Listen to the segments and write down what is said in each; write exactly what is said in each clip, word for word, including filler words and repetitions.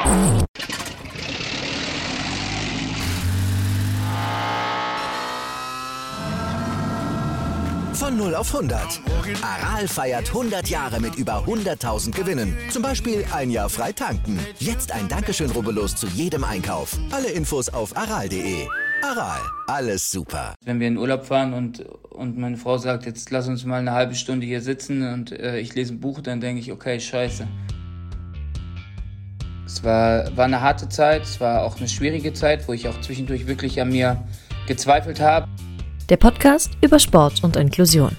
Von null auf hundert. Aral feiert hundert Jahre mit über hunderttausend Gewinnen. Zum Beispiel ein Jahr frei tanken. Jetzt ein Dankeschön, rubbellos zu jedem Einkauf. Alle Infos auf aral punkt de. Aral, alles super. Wenn wir in Urlaub fahren und, und meine Frau sagt, jetzt lass uns mal eine halbe Stunde hier sitzen und äh, ich lese ein Buch, dann denke ich, okay, scheiße. Es war, war eine harte Zeit, es war auch eine schwierige Zeit, wo ich auch zwischendurch wirklich an mir gezweifelt habe. Der Podcast über Sport und Inklusion.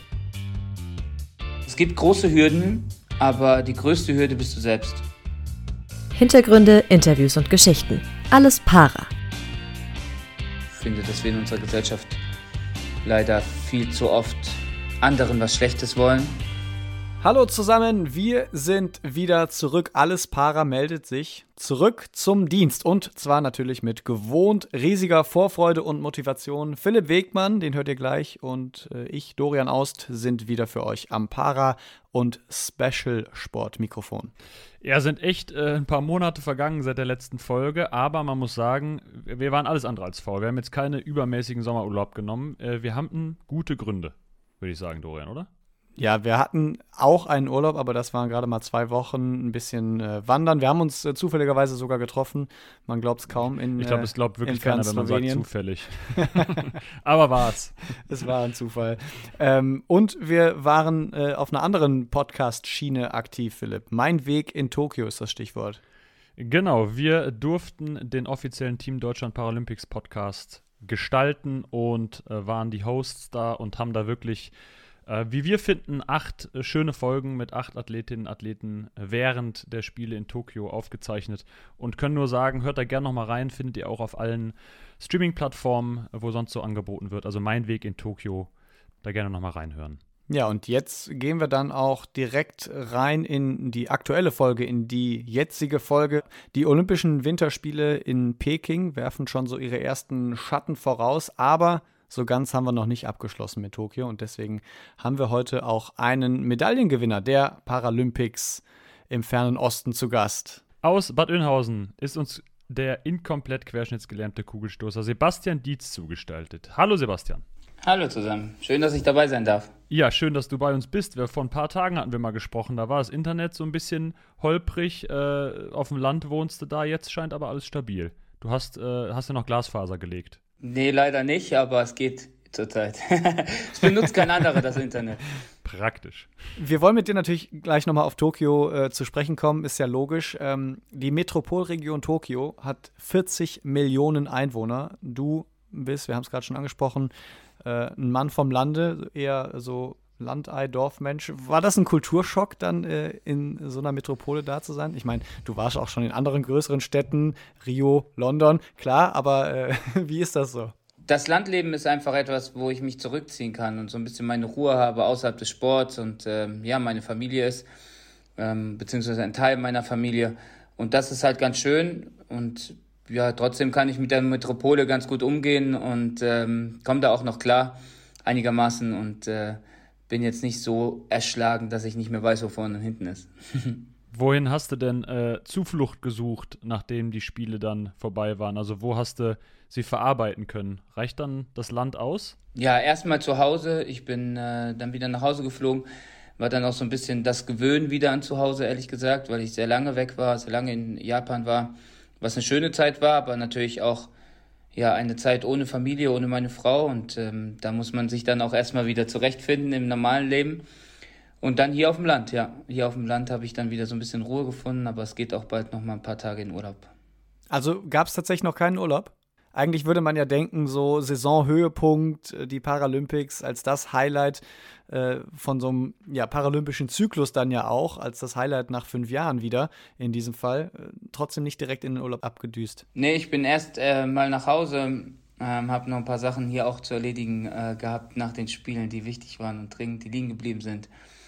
Es gibt große Hürden, aber die größte Hürde bist du selbst. Hintergründe, Interviews und Geschichten. Alles Para. Ich finde, dass wir in unserer Gesellschaft leider viel zu oft anderen was Schlechtes wollen. Hallo zusammen, wir sind wieder zurück. Alles Para meldet sich zurück zum Dienst und zwar natürlich mit gewohnt riesiger Vorfreude und Motivation. Philipp Wegmann, den hört ihr gleich, und äh, ich, Dorian Aust, sind wieder für euch am Para- und Special-Sport-Mikrofon. Ja, sind echt äh, ein paar Monate vergangen seit der letzten Folge, aber man muss sagen, wir waren alles andere als faul. Wir haben jetzt keine übermäßigen Sommerurlaub genommen. Äh, wir hatten gute Gründe, würde ich sagen, Dorian, oder? Ja, wir hatten auch einen Urlaub, aber das waren gerade mal zwei Wochen, ein bisschen äh, wandern. Wir haben uns äh, zufälligerweise sogar getroffen. Man glaubt es kaum. In, ich glaube, es glaubt wirklich in keiner, wenn man sagt zufällig. Aber war's. Es war ein Zufall. Ähm, und wir waren äh, auf einer anderen Podcast-Schiene aktiv, Philipp. Mein Weg in Tokio ist das Stichwort. Genau, wir durften den offiziellen Team Deutschland Paralympics Podcast gestalten und äh, waren die Hosts da und haben da wirklich, wie wir finden, acht schöne Folgen mit acht Athletinnen und Athleten während der Spiele in Tokio aufgezeichnet und können nur sagen, hört da gerne noch mal rein, findet ihr auch auf allen Streaming-Plattformen, wo sonst so angeboten wird. Also Mein Weg in Tokio, da gerne noch mal reinhören. Ja, und jetzt gehen wir dann auch direkt rein in die aktuelle Folge, in die jetzige Folge. Die Olympischen Winterspiele in Peking werfen schon so ihre ersten Schatten voraus, aber so ganz haben wir noch nicht abgeschlossen mit Tokio und deswegen haben wir heute auch einen Medaillengewinner der Paralympics im fernen Osten zu Gast. Aus Bad Oeynhausen ist uns der inkomplett querschnittsgelähmte Kugelstoßer Sebastian Dietz zugestaltet. Hallo Sebastian. Hallo zusammen, schön, dass ich dabei sein darf. Ja, schön, dass du bei uns bist. Wir, vor ein paar Tagen hatten wir mal gesprochen, da war das Internet so ein bisschen holprig, äh, auf dem Land wohnst du da, jetzt scheint aber alles stabil. Du hast, äh, hast ja noch Glasfaser gelegt. Nee, leider nicht, aber es geht zurzeit. Es benutzt kein anderer das Internet. Praktisch. Wir wollen mit dir natürlich gleich nochmal auf Tokio äh, zu sprechen kommen, ist ja logisch. Ähm, die Metropolregion Tokio hat vierzig Millionen Einwohner. Du bist, wir haben es gerade schon angesprochen, äh, ein Mann vom Lande, eher so Landei, Dorfmensch. War das ein Kulturschock, dann äh, in so einer Metropole da zu sein? Ich meine, du warst auch schon in anderen größeren Städten, Rio, London, klar, aber äh, wie ist das so? Das Landleben ist einfach etwas, wo ich mich zurückziehen kann und so ein bisschen meine Ruhe habe außerhalb des Sports und ähm, ja, meine Familie ist, ähm, beziehungsweise ein Teil meiner Familie. Und das ist halt ganz schön und ja, trotzdem kann ich mit der Metropole ganz gut umgehen und ähm, komme da auch noch klar einigermaßen und äh, bin jetzt nicht so erschlagen, dass ich nicht mehr weiß, wo vorne und hinten ist. Wohin hast du denn äh, Zuflucht gesucht, nachdem die Spiele dann vorbei waren? Also wo hast du sie verarbeiten können? Reicht dann das Land aus? Ja, erstmal zu Hause. Ich bin äh, dann wieder nach Hause geflogen. War dann auch so ein bisschen das Gewöhnen wieder an zu Hause, ehrlich gesagt, weil ich sehr lange weg war, sehr lange in Japan war. Was eine schöne Zeit war, aber natürlich auch ja, eine Zeit ohne Familie, ohne meine Frau und ähm, da muss man sich dann auch erstmal wieder zurechtfinden im normalen Leben und dann hier auf dem Land, ja, hier auf dem Land habe ich dann wieder so ein bisschen Ruhe gefunden, aber es geht auch bald noch mal ein paar Tage in Urlaub. Also gab es tatsächlich noch keinen Urlaub? Eigentlich würde man ja denken, so Saisonhöhepunkt, die Paralympics als das Highlight äh, von so einem ja, paralympischen Zyklus dann ja auch, als das Highlight nach fünf Jahren wieder in diesem Fall, äh, trotzdem nicht direkt in den Urlaub abgedüst. Nee, ich bin erst äh, mal nach Hause, ähm, habe noch ein paar Sachen hier auch zu erledigen äh, gehabt nach den Spielen, die wichtig waren und dringend, die liegen geblieben sind.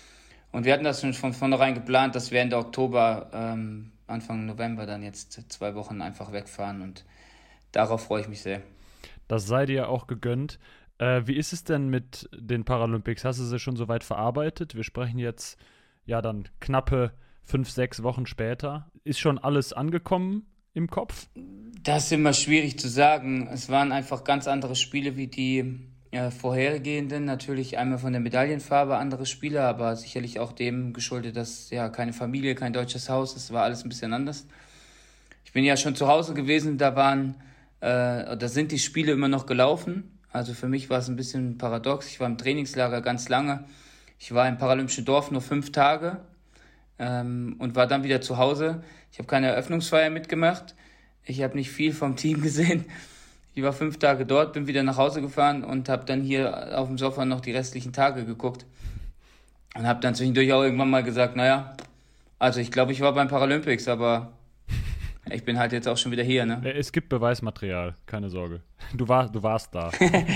Und wir hatten das schon von vornherein geplant, dass wir Ende Oktober, ähm, Anfang November dann jetzt zwei Wochen einfach wegfahren und darauf freue ich mich sehr. Das sei dir auch gegönnt. Äh, wie ist es denn mit den Paralympics? Hast du sie schon soweit verarbeitet? Wir sprechen jetzt ja dann knappe fünf, sechs Wochen später. Ist schon alles angekommen? im Kopf? Das ist immer schwierig zu sagen. Es waren einfach ganz andere Spiele wie die äh, vorhergehenden. Natürlich einmal von der Medaillenfarbe andere Spiele, aber sicherlich auch dem geschuldet, dass ja keine Familie, kein deutsches Haus, es war alles ein bisschen anders. Ich bin ja schon zu Hause gewesen, da waren, äh, da sind die Spiele immer noch gelaufen. Also für mich war es ein bisschen paradox. Ich war im Trainingslager ganz lange. Ich war im Paralympischen Dorf nur fünf Tage ähm, und war dann wieder zu Hause. Ich habe keine Eröffnungsfeier mitgemacht. Ich habe nicht viel vom Team gesehen. Ich war fünf Tage dort, bin wieder nach Hause gefahren und habe dann hier auf dem Sofa noch die restlichen Tage geguckt. Und habe dann zwischendurch auch irgendwann mal gesagt, naja, also ich glaube, ich war beim Paralympics, aber ich bin halt jetzt auch schon wieder hier, ne? Es gibt Beweismaterial, keine Sorge. Du, war, du warst da.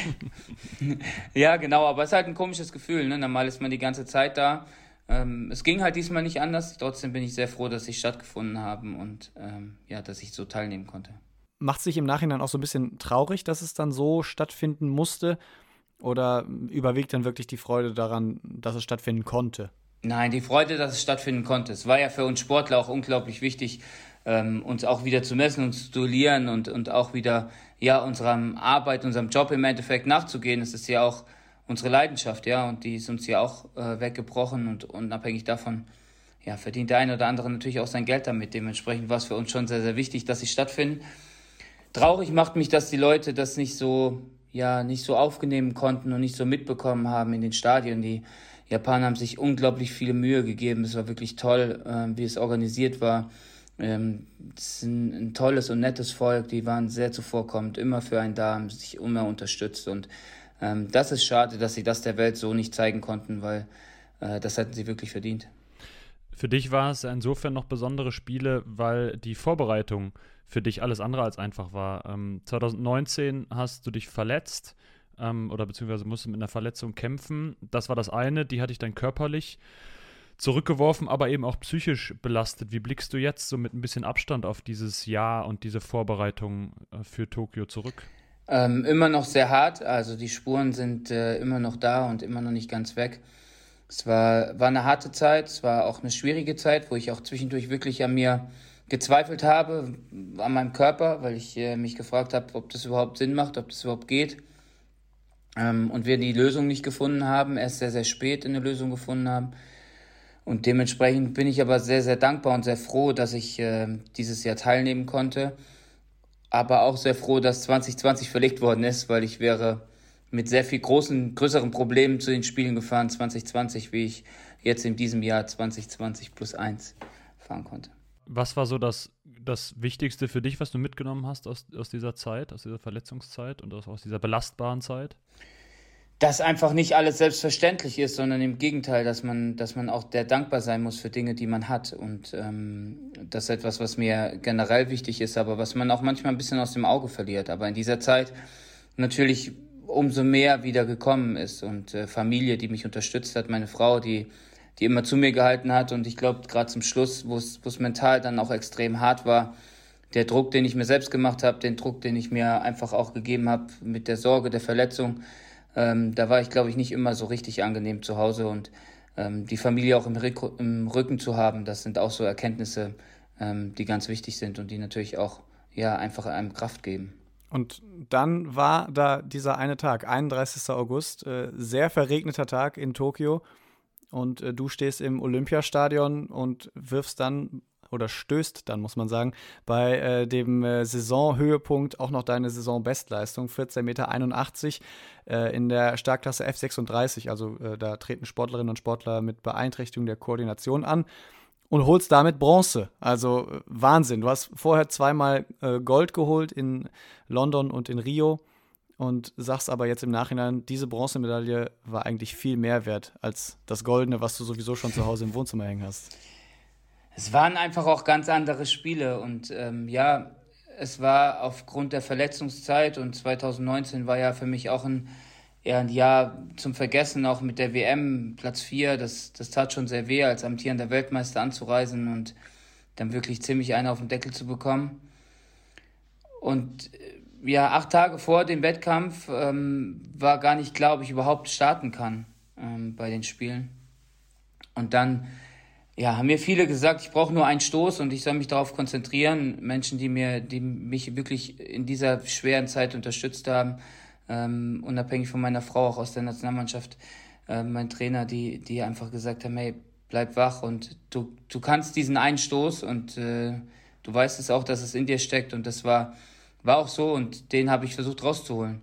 Ja, genau, aber es ist halt ein komisches Gefühl, ne? Normal ist man die ganze Zeit da. Ähm, es ging halt diesmal nicht anders. Trotzdem bin ich sehr froh, dass sie stattgefunden haben und ähm, ja, dass ich so teilnehmen konnte. Macht sich im Nachhinein auch so ein bisschen traurig, dass es dann so stattfinden musste? Oder überwiegt dann wirklich die Freude daran, dass es stattfinden konnte? Nein, die Freude, dass es stattfinden konnte. Es war ja für uns Sportler auch unglaublich wichtig, ähm, uns auch wieder zu messen, uns zu duellieren und, und auch wieder ja, unserer Arbeit, unserem Job im Endeffekt nachzugehen. Es ist ja auch unsere Leidenschaft, ja, und die ist uns ja auch äh, weggebrochen und unabhängig davon ja, verdient der eine oder andere natürlich auch sein Geld damit. Dementsprechend war es für uns schon sehr, sehr wichtig, dass sie stattfinden. Traurig macht mich, dass die Leute das nicht so, ja, nicht so aufnehmen konnten und nicht so mitbekommen haben in den Stadien. Die Japaner haben sich unglaublich viele Mühe gegeben. Es war wirklich toll, äh, wie es organisiert war. Ähm, es ist ein, ein tolles und nettes Volk. Die waren sehr zuvorkommend, immer für einen da, haben sich immer unterstützt. Und ähm, das ist schade, dass sie das der Welt so nicht zeigen konnten, weil äh, das hätten sie wirklich verdient. Für dich war es insofern noch besondere Spiele, weil die Vorbereitung für dich alles andere als einfach war. Ähm, zwanzig neunzehn hast du dich verletzt ähm, oder beziehungsweise musst du mit einer Verletzung kämpfen. Das war das eine, die hatte ich dann körperlich zurückgeworfen, aber eben auch psychisch belastet. Wie blickst du jetzt so mit ein bisschen Abstand auf dieses Jahr und diese Vorbereitung äh, für Tokio zurück? Ähm, immer noch sehr hart, also die Spuren sind äh, immer noch da und immer noch nicht ganz weg. Es war, war eine harte Zeit, es war auch eine schwierige Zeit, wo ich auch zwischendurch wirklich an mir gezweifelt habe, an meinem Körper, weil ich äh, mich gefragt habe, ob das überhaupt Sinn macht, ob das überhaupt geht. Ähm, und wir die Lösung nicht gefunden haben, erst sehr, sehr spät eine Lösung gefunden haben. Und dementsprechend bin ich aber sehr, sehr dankbar und sehr froh, dass ich äh, dieses Jahr teilnehmen konnte. Aber auch sehr froh, dass zwanzig zwanzig verlegt worden ist, weil ich wäre mit sehr viel großen, größeren Problemen zu den Spielen gefahren zwanzig zwanzig, wie ich jetzt in diesem Jahr zwanzig zwanzig plus eins fahren konnte. Was war so das, das Wichtigste für dich, was du mitgenommen hast aus, aus dieser Zeit, aus dieser Verletzungszeit und aus, aus dieser belastbaren Zeit? Dass einfach nicht alles selbstverständlich ist, sondern im Gegenteil, dass man, dass man auch der dankbar sein muss für Dinge, die man hat. Und ähm, das ist etwas, was mir generell wichtig ist, aber was man auch manchmal ein bisschen aus dem Auge verliert. Aber in dieser Zeit natürlich umso mehr wieder gekommen ist. Und äh, Familie, die mich unterstützt hat, meine Frau, die die immer zu mir gehalten hat. Und ich glaube, gerade zum Schluss, wo es mental dann auch extrem hart war, der Druck, den ich mir selbst gemacht habe, den Druck, den ich mir einfach auch gegeben habe mit der Sorge, der Verletzung, ähm, da war ich, glaube ich, nicht immer so richtig angenehm zu Hause. Und ähm, die Familie auch im, Rick- im Rücken zu haben, das sind auch so Erkenntnisse, ähm, die ganz wichtig sind und die natürlich auch ja einfach einem Kraft geben. Und dann war da dieser eine Tag, einunddreißigster August, äh, sehr verregneter Tag in Tokio. Und äh, du stehst im Olympiastadion und wirfst dann, oder stößt dann, muss man sagen, bei äh, dem äh, Saisonhöhepunkt auch noch deine Saisonbestleistung, vierzehn Meter einundachtzig äh, in der Startklasse F sechsunddreißig. Also äh, da treten Sportlerinnen und Sportler mit Beeinträchtigung der Koordination an und holst damit Bronze. Also äh, Wahnsinn. Du hast vorher zweimal äh, Gold geholt in London und in Rio. Und sagst aber jetzt im Nachhinein, diese Bronzemedaille war eigentlich viel mehr wert als das Goldene, was du sowieso schon zu Hause im Wohnzimmer hängen hast. Es waren einfach auch ganz andere Spiele und ähm, ja, es war aufgrund der Verletzungszeit und zwanzig neunzehn war ja für mich auch ein, eher ein Jahr zum Vergessen, auch mit der W M, Platz vier, das, das tat schon sehr weh, als amtierender Weltmeister anzureisen und dann wirklich ziemlich einen auf den Deckel zu bekommen. Und ja, acht Tage vor dem Wettkampf ähm, war gar nicht klar, ob ich überhaupt starten kann ähm, bei den Spielen. Und dann ja, haben mir viele gesagt, ich brauche nur einen Stoß und ich soll mich darauf konzentrieren. Menschen, die mir, die mich wirklich in dieser schweren Zeit unterstützt haben, ähm, unabhängig von meiner Frau, auch aus der Nationalmannschaft, äh, mein Trainer, die, die einfach gesagt haben, hey, bleib wach und du, du kannst diesen einen Stoß und äh, du weißt es auch, dass es in dir steckt und das war, war auch so und den habe ich versucht rauszuholen.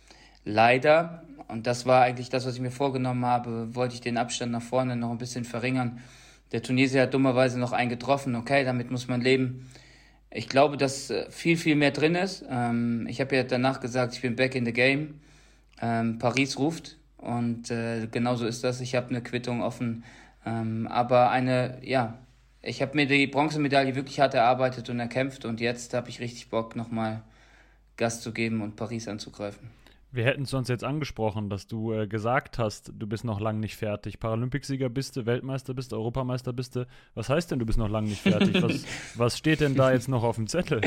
Leider, und das war eigentlich das, was ich mir vorgenommen habe, wollte ich den Abstand nach vorne noch ein bisschen verringern. Der Tunesier hat dummerweise noch einen getroffen, okay, damit muss man leben. Ich glaube, dass viel, viel mehr drin ist. Ähm, ich habe ja danach gesagt, ich bin back in the game. Ähm, Paris ruft und äh, genauso ist das. Ich habe eine Quittung offen, ähm, aber eine, ja, ich habe mir die Bronzemedaille wirklich hart erarbeitet und erkämpft und jetzt habe ich richtig Bock, nochmal Gas zu geben und Paris anzugreifen. Wir hätten es uns jetzt angesprochen, dass du äh, gesagt hast, du bist noch lange nicht fertig. Paralympicsieger bist du, Weltmeister bist du, Europameister bist du. Was heißt denn, du bist noch lange nicht fertig? Was, was steht denn da jetzt noch auf dem Zettel?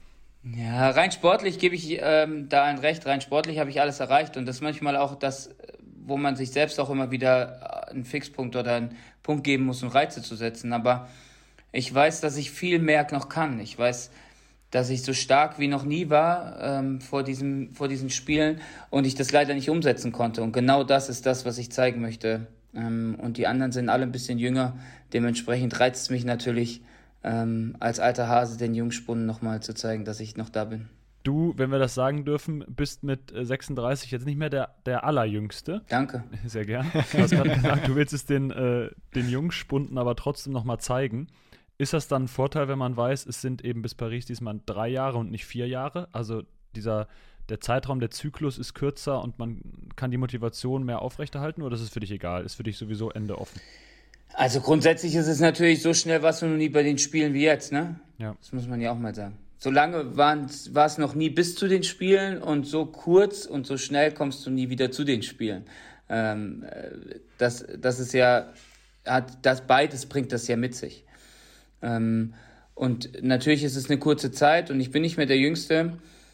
Ja, rein sportlich gebe ich ähm, da ein Recht. Rein sportlich habe ich alles erreicht. Und das ist manchmal auch das, wo man sich selbst auch immer wieder einen Fixpunkt oder einen Punkt geben muss, um Reize zu setzen. Aber ich weiß, dass ich viel mehr noch kann. Ich weiß, dass ich so stark wie noch nie war ähm, vor diesem, vor diesen Spielen und ich das leider nicht umsetzen konnte. Und genau das ist das, was ich zeigen möchte. Ähm, und die anderen sind alle ein bisschen jünger. Dementsprechend reizt es mich natürlich, ähm, als alter Hase den Jungspunden nochmal zu zeigen, dass ich noch da bin. Du, wenn wir das sagen dürfen, bist mit sechsunddreißig jetzt nicht mehr der, der Allerjüngste. Danke. Sehr gern. Du hast gerade gesagt, du willst es den, äh, den Jungspunden aber trotzdem nochmal zeigen. Ist das dann ein Vorteil, wenn man weiß, es sind eben bis Paris diesmal drei Jahre und nicht vier Jahre? Also dieser, der Zeitraum, der Zyklus ist kürzer und man kann die Motivation mehr aufrechterhalten oder ist es für dich egal? Ist für dich sowieso Ende offen? Also grundsätzlich ist es natürlich, so schnell warst du noch nie bei den Spielen wie jetzt, ne? Ja. Das muss man ja auch mal sagen. So lange war es noch nie bis zu den Spielen und so kurz und so schnell kommst du nie wieder zu den Spielen. Ähm, das, das ist ja, hat, das beides bringt das ja mit sich. Ähm, und natürlich ist es eine kurze Zeit und ich bin nicht mehr der Jüngste.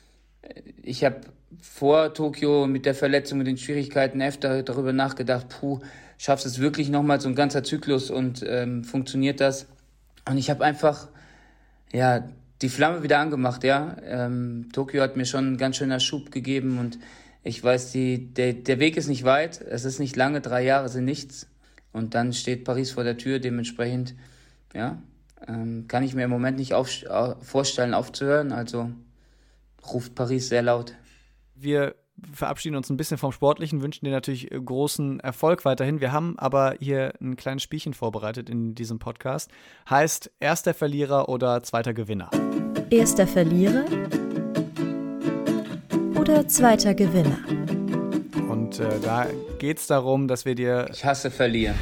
Ich habe vor Tokio mit der Verletzung und den Schwierigkeiten öfter darüber nachgedacht, puh, schaffst du es wirklich nochmal so ein ganzer Zyklus und ähm, funktioniert das? Und ich habe einfach, ja, die Flamme wieder angemacht, ja. Ähm, Tokio hat mir schon einen ganz schöner Schub gegeben und ich weiß, die, der, der Weg ist nicht weit, es ist nicht lange, drei Jahre sind nichts und dann steht Paris vor der Tür, dementsprechend, ja, ähm, kann ich mir im Moment nicht auf, äh, vorstellen aufzuhören, also ruft Paris sehr laut. Wir verabschieden uns ein bisschen vom Sportlichen, wünschen dir natürlich großen Erfolg weiterhin. Wir haben aber hier ein kleines Spielchen vorbereitet in diesem Podcast. Heißt erster Verlierer oder zweiter Gewinner? Erster Verlierer oder zweiter Gewinner? Und äh, da geht es darum, dass wir dir... Ich hasse Verlieren.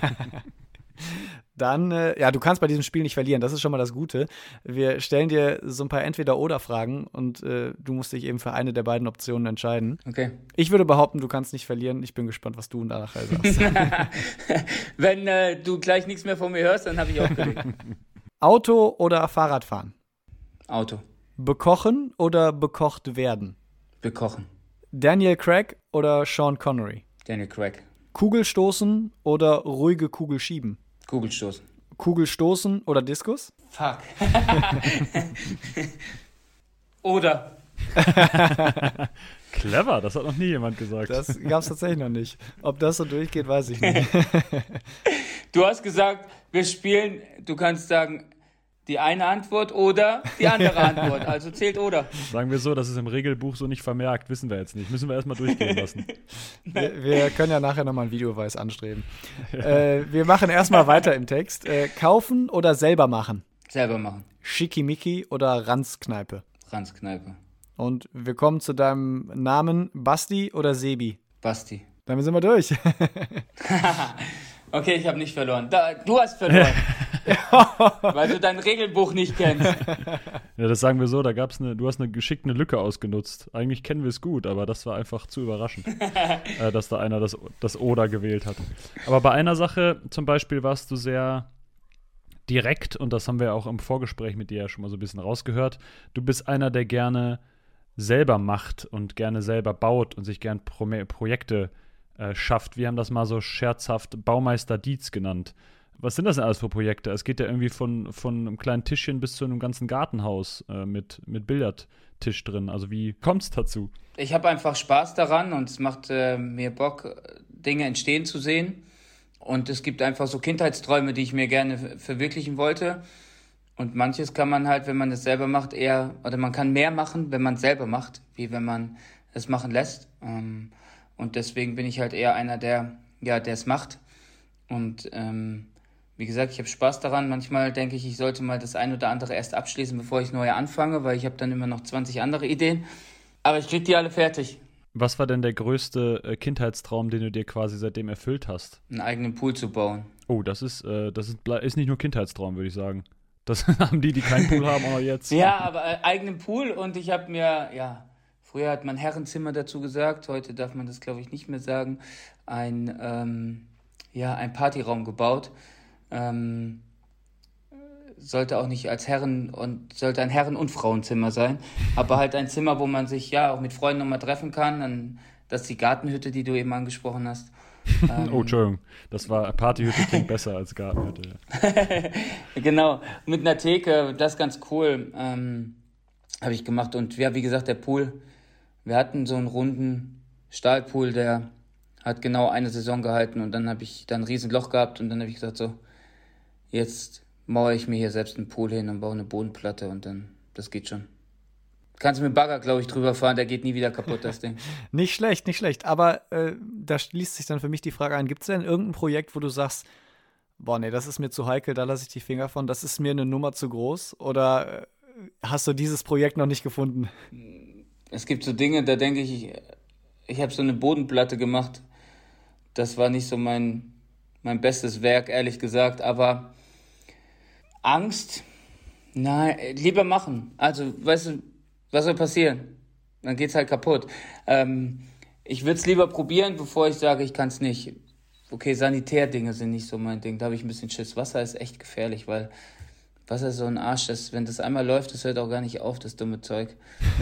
Dann, äh, ja, du kannst bei diesem Spiel nicht verlieren, das ist schon mal das Gute. Wir stellen dir so ein paar Entweder-Oder-Fragen und äh, du musst dich eben für eine der beiden Optionen entscheiden. Okay. Ich würde behaupten, du kannst nicht verlieren. Ich bin gespannt, was du nachher sagst. Wenn äh, du gleich nichts mehr von mir hörst, dann habe ich aufgelegt. Auto oder Fahrradfahren? Auto. Bekochen oder bekocht werden? Bekochen. Daniel Craig oder Sean Connery? Daniel Craig. Kugelstoßen oder ruhige Kugel schieben? Kugelstoßen. Kugelstoßen oder Diskus? Fuck. Oder. Clever, das hat noch nie jemand gesagt. Das gab es tatsächlich noch nicht. Ob das so durchgeht, weiß ich nicht. Du hast gesagt, wir spielen, du kannst sagen, die eine Antwort oder die andere Antwort. Also zählt oder. Sagen wir so, das ist im Regelbuch so nicht vermerkt, wissen wir jetzt nicht. Müssen wir erstmal durchgehen lassen. Wir, wir können ja nachher nochmal einen Videobeweis anstreben. Ja. Äh, wir machen erstmal weiter im Text. Äh, kaufen oder selber machen? Selber machen. Schickimicki oder Ranzkneipe? Ranzkneipe. Und wir kommen zu deinem Namen, Basti oder Sebi? Basti. Damit sind wir durch. Okay, ich habe nicht verloren. Da, du hast verloren. Weil du dein Regelbuch nicht kennst. Ja, das sagen wir so, da gab's eine, du hast eine geschickte Lücke ausgenutzt. Eigentlich kennen wir es gut, aber das war einfach zu überraschend, äh, dass da einer das, das Oder gewählt hat. Aber bei einer Sache zum Beispiel warst du sehr direkt, und das haben wir auch im Vorgespräch mit dir ja schon mal so ein bisschen rausgehört. Du bist einer, der gerne selber macht und gerne selber baut und sich gern Pro- Projekte äh, schafft. Wir haben das mal so scherzhaft Baumeister Dietz genannt. Was sind das denn alles für Projekte? Es geht ja irgendwie von, von einem kleinen Tischchen bis zu einem ganzen Gartenhaus äh, mit, mit Billardtisch drin. Also wie kommt es dazu? Ich habe einfach Spaß daran und es macht äh, mir Bock, Dinge entstehen zu sehen. Und es gibt einfach so Kindheitsträume, die ich mir gerne ver- verwirklichen wollte. Und manches kann man halt, wenn man es selber macht, eher, oder man kann mehr machen, wenn man es selber macht, wie wenn man es machen lässt. Ähm, und deswegen bin ich halt eher einer, der, ja, der es macht. Und ähm, wie gesagt, ich habe Spaß daran. Manchmal denke ich, ich sollte mal das ein oder andere erst abschließen, bevor ich neu anfange, weil ich habe dann immer noch zwanzig andere Ideen. Aber ich kriege die alle fertig. Was war denn der größte äh, Kindheitstraum, den du dir quasi seitdem erfüllt hast? Einen eigenen Pool zu bauen. Oh, das ist, äh, das ist, ist nicht nur Kindheitstraum, würde ich sagen. Das haben die, die keinen Pool haben, auch jetzt. Ja, aber äh, eigenen Pool und ich habe mir, ja, früher hat man Herrenzimmer dazu gesagt, heute darf man das, glaube ich, nicht mehr sagen, ein, ähm, ja, ein Partyraum gebaut. Ähm, sollte auch nicht als Herren- und sollte ein Herren- und Frauenzimmer sein, aber halt ein Zimmer, wo man sich ja auch mit Freunden nochmal treffen kann. Dann, das ist die Gartenhütte, die du eben angesprochen hast. Ähm, Oh, Entschuldigung. Das war Partyhütte, klingt besser als Gartenhütte. Ja. Genau, mit einer Theke, das ist ganz cool, ähm, habe ich gemacht. Und ja, wie gesagt, der Pool, wir hatten so einen runden Stahlpool, der hat genau eine Saison gehalten und dann habe ich da ein Riesenloch gehabt und dann habe ich gesagt, so, jetzt mauere ich mir hier selbst einen Pool hin und baue eine Bodenplatte und dann, das geht schon. Kannst mit dem Bagger, glaube ich, drüber fahren, der geht nie wieder kaputt, das Ding. Nicht schlecht, nicht schlecht. Aber äh, da schließt sich dann für mich die Frage ein, gibt es denn irgendein Projekt, wo du sagst, boah, nee, das ist mir zu heikel, da lasse ich die Finger von, das ist mir eine Nummer zu groß? Oder äh, hast du dieses Projekt noch nicht gefunden? Es gibt so Dinge, da denke ich, ich, ich habe so eine Bodenplatte gemacht. Das war nicht so mein, mein bestes Werk, ehrlich gesagt. Aber Angst, nein, lieber machen. Also, weißt du, was soll passieren? Dann geht's halt kaputt. Ähm, ich würde es lieber probieren, bevor ich sage, ich kann es nicht. Okay, Sanitärdinge sind nicht so mein Ding. Da habe ich ein bisschen Schiss. Wasser ist echt gefährlich, weil Wasser ist so ein Arsch. Das, wenn das einmal läuft, das hört auch gar nicht auf, das dumme Zeug.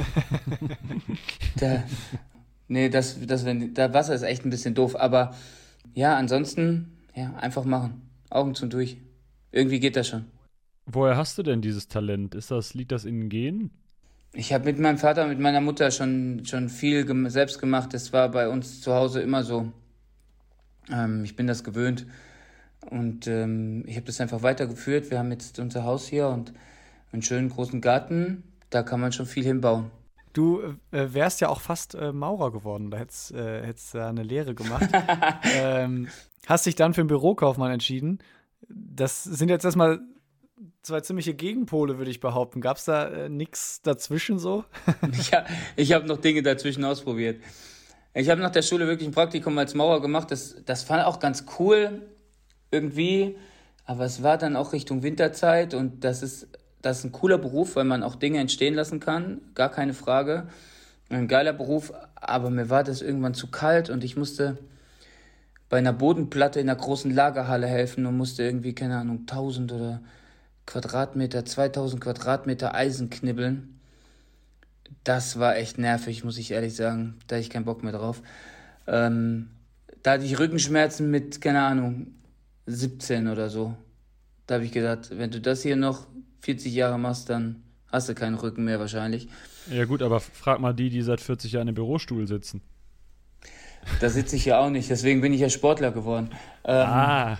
da, nee, das, das, wenn, da Wasser ist echt ein bisschen doof. Aber ja, ansonsten, ja, einfach machen. Augen zu und durch. Irgendwie geht das schon. Woher hast du denn dieses Talent? Ist das, liegt das in den Genen? Ich habe mit meinem Vater, mit meiner Mutter schon, schon viel gem- selbst gemacht. Das war bei uns zu Hause immer so. Ähm, ich bin das gewöhnt und ähm, ich habe das einfach weitergeführt. Wir haben jetzt unser Haus hier und einen schönen großen Garten. Da kann man schon viel hinbauen. Du äh, wärst ja auch fast äh, Maurer geworden. Da hättest äh, hättest da eine Lehre gemacht. ähm, hast dich dann für einen Bürokaufmann entschieden. Das sind jetzt erstmal zwei ziemliche Gegenpole, würde ich behaupten. Gab es da äh, nichts dazwischen so? ich ha- ich habe noch Dinge dazwischen ausprobiert. Ich habe nach der Schule wirklich ein Praktikum als Maurer gemacht. Das, das fand auch ganz cool irgendwie. Aber es war dann auch Richtung Winterzeit und das ist, das ist ein cooler Beruf, weil man auch Dinge entstehen lassen kann. Gar keine Frage. Ein geiler Beruf, aber mir war das irgendwann zu kalt und ich musste bei einer Bodenplatte in einer großen Lagerhalle helfen und musste irgendwie, keine Ahnung, tausend oder Quadratmeter, zweitausend Quadratmeter Eisen knibbeln. Das war echt nervig, muss ich ehrlich sagen. Da hatte ich keinen Bock mehr drauf. Ähm, da hatte ich Rückenschmerzen mit, keine Ahnung, siebzehn oder so. Da habe ich gedacht, wenn du das hier noch vierzig Jahre machst, dann hast du keinen Rücken mehr wahrscheinlich. Ja gut, aber frag mal die, die seit vierzig Jahren im Bürostuhl sitzen. Da sitze ich ja auch nicht, deswegen bin ich ja Sportler geworden. Ähm, Ah.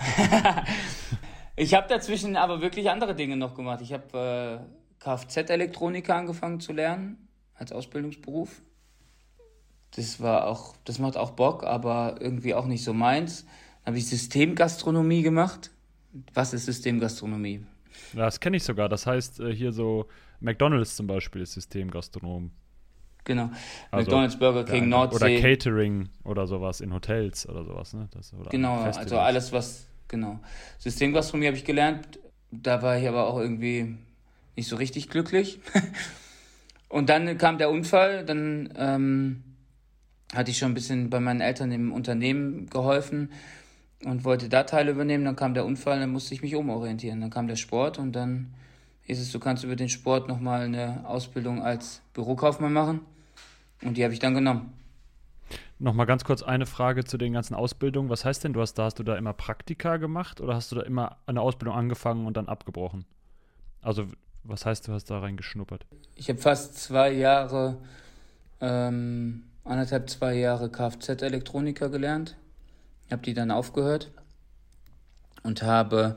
Ich habe dazwischen aber wirklich andere Dinge noch gemacht. Ich habe äh, Kfz-Elektroniker angefangen zu lernen als Ausbildungsberuf. Das war auch, das macht auch Bock, aber irgendwie auch nicht so meins. Dann habe ich Systemgastronomie gemacht. Was ist Systemgastronomie? Das kenne ich sogar. Das heißt, äh, hier so McDonald's zum Beispiel ist Systemgastronom. Genau. Also, McDonald's, Burger King, ja, Nordsee. Oder Catering oder sowas in Hotels oder sowas. Ne? Das, oder Genau, an also Festivals. alles, was, genau. Systemgastronomie habe ich gelernt. Da war ich aber auch irgendwie nicht so richtig glücklich. Und dann kam der Unfall. Dann ähm, hatte ich schon ein bisschen bei meinen Eltern im Unternehmen geholfen und wollte da Teile übernehmen. Dann kam der Unfall, dann musste ich mich umorientieren. Dann kam der Sport und dann hieß es, du kannst über den Sport nochmal eine Ausbildung als Bürokaufmann machen. Und die habe ich dann genommen. Nochmal ganz kurz eine Frage zu den ganzen Ausbildungen. Was heißt denn, du hast da, hast du da immer Praktika gemacht oder hast du da immer eine Ausbildung angefangen und dann abgebrochen? Also was heißt, du hast da reingeschnuppert? Ich habe fast zwei Jahre, ähm, anderthalb, zwei Jahre Kfz-Elektroniker gelernt. Ich habe die dann aufgehört und habe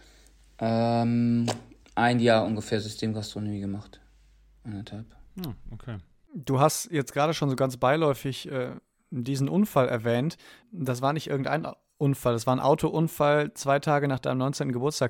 ähm, ein Jahr ungefähr Systemgastronomie gemacht. Anderthalb. Hm, okay. Du hast jetzt gerade schon so ganz beiläufig äh, diesen Unfall erwähnt. Das war nicht irgendein Unfall, das war ein Autounfall zwei Tage nach deinem neunzehnten Geburtstag.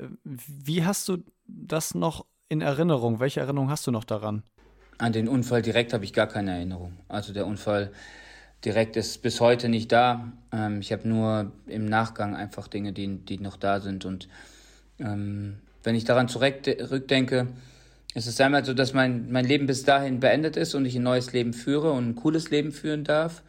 Wie hast du das noch in Erinnerung? Welche Erinnerung hast du noch daran? An den Unfall direkt habe ich gar keine Erinnerung. Also der Unfall direkt ist bis heute nicht da. Ähm, ich habe nur im Nachgang einfach Dinge, die, die noch da sind. Und ähm, wenn ich daran zurückdenke, ist es einmal so, dass mein, mein Leben bis dahin beendet ist und ich ein neues Leben führe und ein cooles Leben führen darf.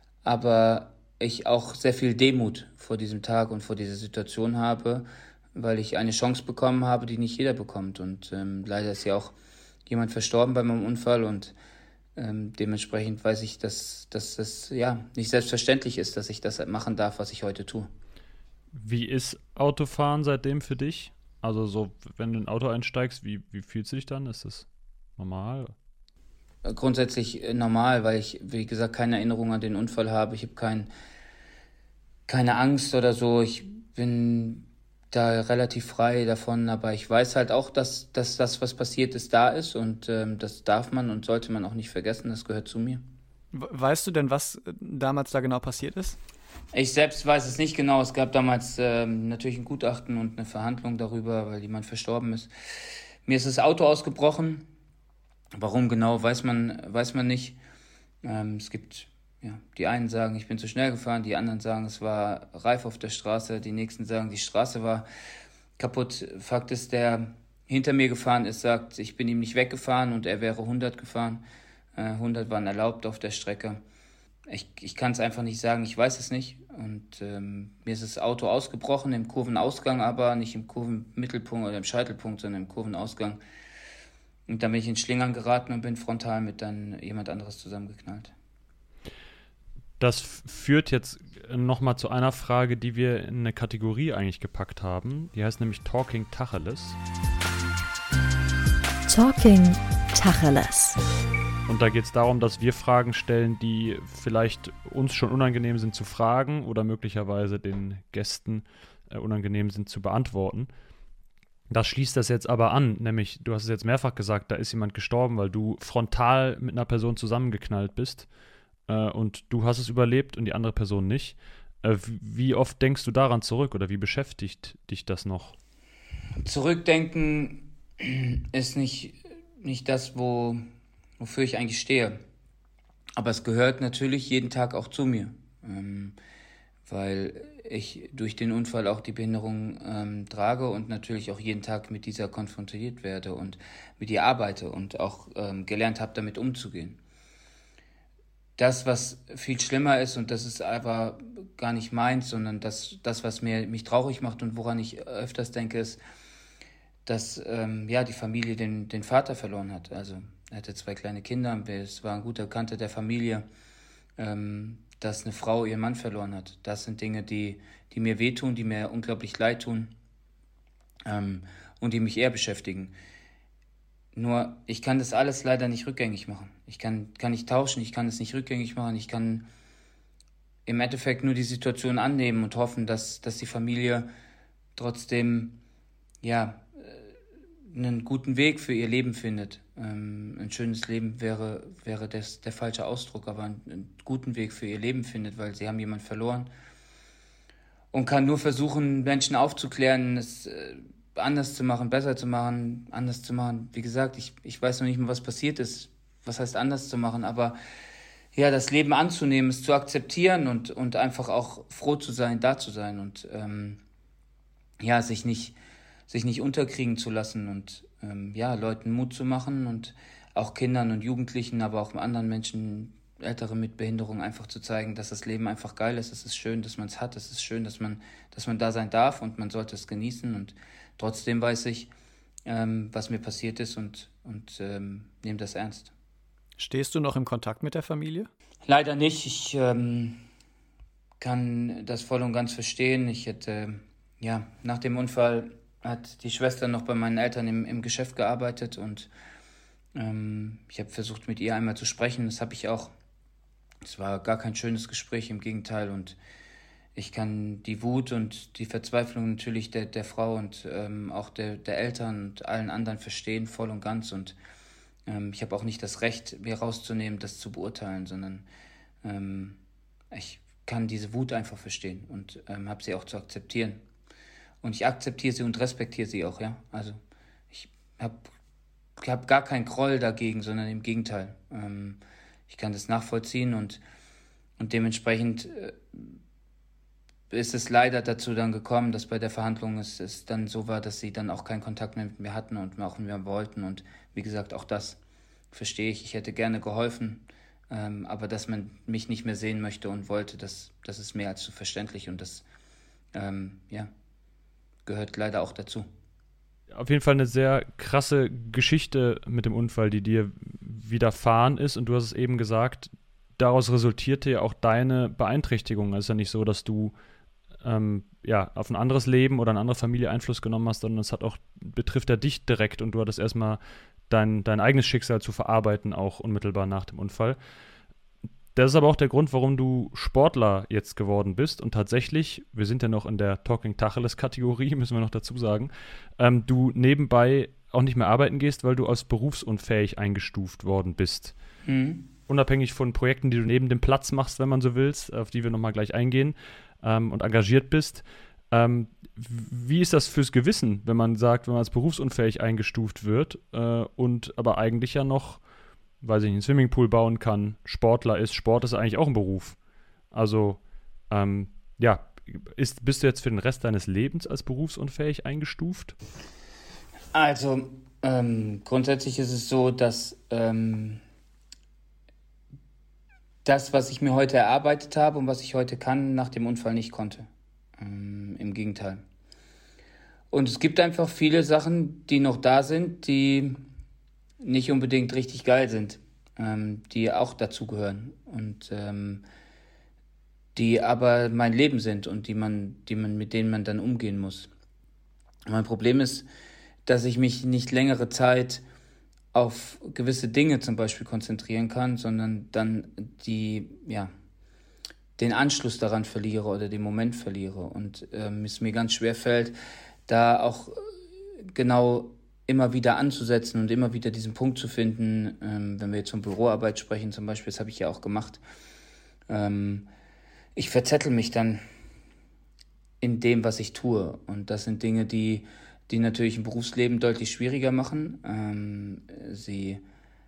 Aber ich auch sehr viel Demut vor diesem Tag und vor dieser Situation habe, weil ich eine Chance bekommen habe, die nicht jeder bekommt. Und ähm, leider ist ja auch jemand verstorben bei meinem Unfall und ähm, dementsprechend weiß ich, dass, dass das ja nicht selbstverständlich ist, dass ich das machen darf, was ich heute tue. Wie ist Autofahren seitdem für dich? Also so, wenn du in ein Auto einsteigst, wie, wie fühlst du dich dann? Ist das normal? Grundsätzlich normal, weil ich, wie gesagt, keine Erinnerung an den Unfall habe. Ich habe kein, keine Angst oder so. Ich bin da relativ frei davon, aber ich weiß halt auch, dass, dass das, was passiert ist, da ist und ähm, das darf man und sollte man auch nicht vergessen. Das gehört zu mir. Weißt du denn, was damals da genau passiert ist? Ich selbst weiß es nicht genau. Es gab damals ähm, natürlich ein Gutachten und eine Verhandlung darüber, weil jemand verstorben ist. Mir ist das Auto ausgebrochen. Warum genau, weiß man, weiß man nicht. Ähm, es gibt, ja, die einen sagen, ich bin zu schnell gefahren, die anderen sagen, es war reif auf der Straße, die nächsten sagen, die Straße war kaputt. Fakt ist, der hinter mir gefahren ist, sagt, ich bin ihm nicht weggefahren und er wäre hundert gefahren. Äh, hundert waren erlaubt auf der Strecke. Ich, ich kann es einfach nicht sagen, ich weiß es nicht. Und ähm, mir ist das Auto ausgebrochen im Kurvenausgang, aber nicht im Kurvenmittelpunkt oder im Scheitelpunkt, sondern im Kurvenausgang. Und dann bin ich in Schlingern geraten und bin frontal mit dann jemand anderes zusammengeknallt. Das führt jetzt nochmal zu einer Frage, die wir in eine Kategorie eigentlich gepackt haben. Die heißt nämlich Talking Tacheles. Talking Tacheles. Und da geht es darum, dass wir Fragen stellen, die vielleicht uns schon unangenehm sind zu fragen oder möglicherweise den Gästen äh, unangenehm sind zu beantworten. Das schließt das jetzt aber an, nämlich, du hast es jetzt mehrfach gesagt, da ist jemand gestorben, weil du frontal mit einer Person zusammengeknallt bist äh, und du hast es überlebt und die andere Person nicht. Äh, wie oft denkst du daran zurück oder wie beschäftigt dich das noch? Zurückdenken ist nicht, nicht das, wo, wofür ich eigentlich stehe. Aber es gehört natürlich jeden Tag auch zu mir, ähm, weil ich durch den Unfall auch die Behinderung ähm, trage und natürlich auch jeden Tag mit dieser konfrontiert werde und mit ihr arbeite und auch ähm, gelernt habe, damit umzugehen. Das, was viel schlimmer ist, und das ist aber gar nicht meins, sondern das, das was mir, mich traurig macht und woran ich öfters denke, ist, dass ähm, ja, die Familie den, den Vater verloren hat. Also er hatte zwei kleine Kinder, es war ein guter Bekannter der Familie, ähm, dass eine Frau ihren Mann verloren hat. Das sind Dinge, die, die mir wehtun, die mir unglaublich leid tun ähm, und die mich eher beschäftigen. Nur, ich kann das alles leider nicht rückgängig machen. Ich kann, kann nicht tauschen, ich kann es nicht rückgängig machen. Ich kann im Endeffekt nur die Situation annehmen und hoffen, dass, dass die Familie trotzdem ja, einen guten Weg für ihr Leben findet. Ähm, ein schönes Leben wäre, wäre das der falsche Ausdruck, aber einen, einen guten Weg für ihr Leben findet, weil sie haben jemanden verloren und kann nur versuchen, Menschen aufzuklären, es äh, anders zu machen, besser zu machen, anders zu machen. Wie gesagt, ich, ich weiß noch nicht mal, was passiert ist. Was heißt anders zu machen? Aber ja, das Leben anzunehmen, es zu akzeptieren und, und einfach auch froh zu sein, da zu sein und ähm, ja, sich nicht sich nicht unterkriegen zu lassen und ähm, ja, Leuten Mut zu machen und auch Kindern und Jugendlichen, aber auch anderen Menschen, Ältere mit Behinderung, einfach zu zeigen, dass das Leben einfach geil ist. Es ist schön, dass man es hat. Es ist schön, dass man, dass man da sein darf und man sollte es genießen. Und trotzdem weiß ich, ähm, was mir passiert ist und, und ähm, nehme das ernst. Stehst du noch im Kontakt mit der Familie? Leider nicht. Ich ähm, kann das voll und ganz verstehen. Ich hätte, ja, nach dem Unfall hat die Schwester noch bei meinen Eltern im, im Geschäft gearbeitet und ähm, ich habe versucht, mit ihr einmal zu sprechen. Das habe ich auch. Es war gar kein schönes Gespräch, im Gegenteil. Und ich kann die Wut und die Verzweiflung natürlich der, der Frau und ähm, auch der, der Eltern und allen anderen verstehen, voll und ganz. Und ähm, ich habe auch nicht das Recht, mir rauszunehmen, das zu beurteilen, sondern ähm, ich kann diese Wut einfach verstehen und ähm, habe sie auch zu akzeptieren. Und ich akzeptiere sie und respektiere sie auch, ja. Also ich habe ich hab gar keinen Groll dagegen, sondern im Gegenteil. Ähm, ich kann das nachvollziehen und, und dementsprechend äh, ist es leider dazu dann gekommen, dass bei der Verhandlung es, es dann so war, dass sie dann auch keinen Kontakt mehr mit mir hatten und auch mit mir wollten. Und wie gesagt, auch das verstehe ich. Ich hätte gerne geholfen, ähm, aber dass man mich nicht mehr sehen möchte und wollte, das, das ist mehr als so verständlich und das ähm, ja, gehört leider auch dazu. Auf jeden Fall eine sehr krasse Geschichte mit dem Unfall, die dir widerfahren ist. Und du hast es eben gesagt, daraus resultierte ja auch deine Beeinträchtigung. Es ist ja nicht so, dass du ähm, ja, auf ein anderes Leben oder eine andere Familie Einfluss genommen hast, sondern es hat auch, betrifft ja dich direkt und du hattest erstmal dein, dein eigenes Schicksal zu verarbeiten, auch unmittelbar nach dem Unfall. Das ist aber auch der Grund, warum du Sportler jetzt geworden bist. Und tatsächlich, wir sind ja noch in der Talking Tacheles-Kategorie, müssen wir noch dazu sagen, ähm, du nebenbei auch nicht mehr arbeiten gehst, weil du als berufsunfähig eingestuft worden bist. Mhm. Unabhängig von Projekten, die du neben dem Platz machst, wenn man so willst, auf die wir nochmal gleich eingehen, ähm, und engagiert bist. Ähm, wie ist das fürs Gewissen, wenn man sagt, wenn man als berufsunfähig eingestuft wird äh, und aber eigentlich ja noch, weiß ich nicht, einen Swimmingpool bauen kann, Sportler ist, Sport ist eigentlich auch ein Beruf. Also, ähm, ja, ist, bist du jetzt für den Rest deines Lebens als berufsunfähig eingestuft? Also, ähm, grundsätzlich ist es so, dass ähm, das, was ich mir heute erarbeitet habe und was ich heute kann, nach dem Unfall nicht konnte. Ähm, im Gegenteil. Und es gibt einfach viele Sachen, die noch da sind, die nicht unbedingt richtig geil sind, ähm, die auch dazugehören und ähm, die aber mein Leben sind und die man, die man, mit denen man dann umgehen muss. Mein Problem ist, dass ich mich nicht längere Zeit auf gewisse Dinge zum Beispiel konzentrieren kann, sondern dann die, ja, den Anschluss daran verliere oder den Moment verliere und ähm, es mir ganz schwer fällt, da auch genau immer wieder anzusetzen und immer wieder diesen Punkt zu finden, ähm, wenn wir jetzt von Büroarbeit sprechen zum Beispiel, das habe ich ja auch gemacht. Ähm, ich verzettel mich dann in dem, was ich tue. Und das sind Dinge, die, die natürlich im Berufsleben deutlich schwieriger machen. Ähm, sie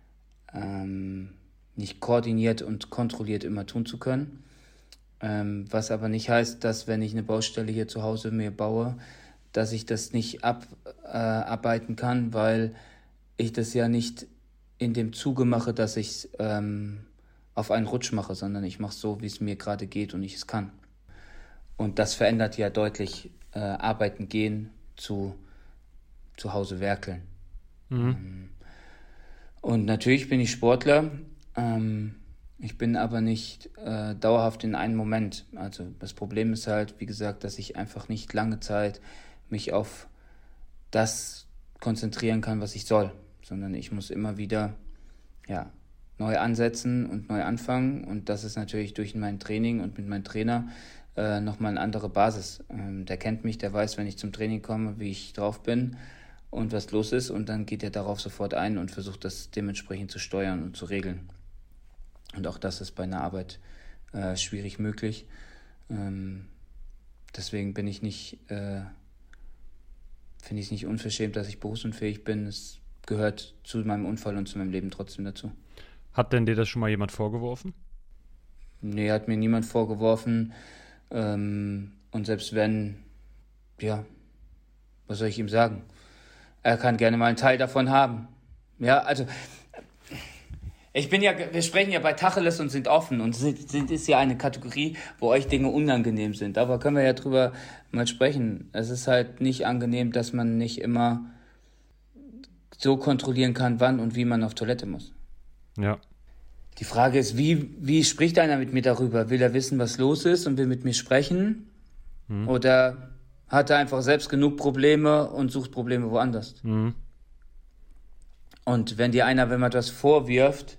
ähm, nicht koordiniert und kontrolliert immer tun zu können. Ähm, was aber nicht heißt, dass wenn ich eine Baustelle hier zu Hause mir baue, dass ich das nicht abarbeiten äh, kann, weil ich das ja nicht in dem Zuge mache, dass ich es ähm, auf einen Rutsch mache, sondern ich mache es so, wie es mir gerade geht und ich es kann. Und das verändert ja deutlich äh, Arbeiten gehen zu zu Hause werkeln. Mhm. Ähm, und natürlich bin ich Sportler, ähm, ich bin aber nicht äh, dauerhaft in einem Moment. Also das Problem ist halt, wie gesagt, dass ich einfach nicht lange Zeit mich auf das konzentrieren kann, was ich soll, sondern ich muss immer wieder ja, neu ansetzen und neu anfangen und das ist natürlich durch mein Training und mit meinem Trainer äh, nochmal eine andere Basis. Ähm, der kennt mich, der weiß, wenn ich zum Training komme, wie ich drauf bin und was los ist und dann geht er darauf sofort ein und versucht das dementsprechend zu steuern und zu regeln. Und auch das ist bei einer Arbeit äh, schwierig möglich. Ähm, deswegen bin ich nicht äh, finde ich es nicht unverschämt, dass ich berufsunfähig bin. Es gehört zu meinem Unfall und zu meinem Leben trotzdem dazu. Hat denn dir das schon mal jemand vorgeworfen? Nee, hat mir niemand vorgeworfen. Ähm, und selbst wenn, ja, was soll ich ihm sagen? Er kann gerne mal einen Teil davon haben. Ja, also, ich bin ja, wir sprechen ja bei Tacheles und sind offen und sind, sind ist ja eine Kategorie, wo euch Dinge unangenehm sind. Aber können wir ja drüber mal sprechen. Es ist halt nicht angenehm, dass man nicht immer so kontrollieren kann, wann und wie man auf Toilette muss. Ja. Die Frage ist, wie, wie spricht einer mit mir darüber? Will er wissen, was los ist und will mit mir sprechen? Mhm. Oder hat er einfach selbst genug Probleme und sucht Probleme woanders? Mhm. Und wenn dir einer, wenn man etwas vorwirft,